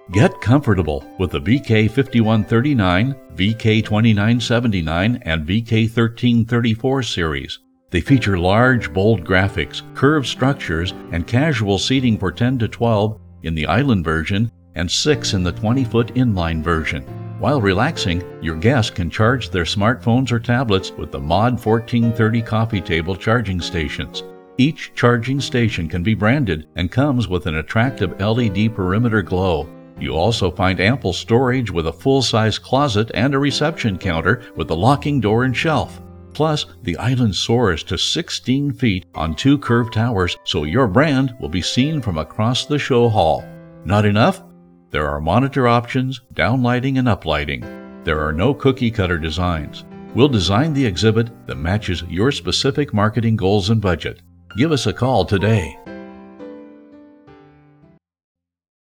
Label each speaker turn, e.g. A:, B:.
A: Get comfortable with the VK5139, VK2979, and VK1334 series. They feature large, bold graphics, curved structures, and casual seating for 10 to 12 in the Island version and 6 in the 20-foot inline version. While relaxing, your guests can charge their smartphones or tablets with the Mod 1430 coffee table charging stations. Each charging station can be branded and comes with an attractive LED perimeter glow. You'll also find ample storage with a full-size closet and a reception counter with a locking door and shelf. Plus, the Island soars to 16 feet on 2 curved towers, so your brand will be seen from across the show hall. Not enough? There are monitor options, downlighting and uplighting. There are no cookie-cutter designs. We'll design the exhibit that matches your specific marketing goals and budget. Give us a call today.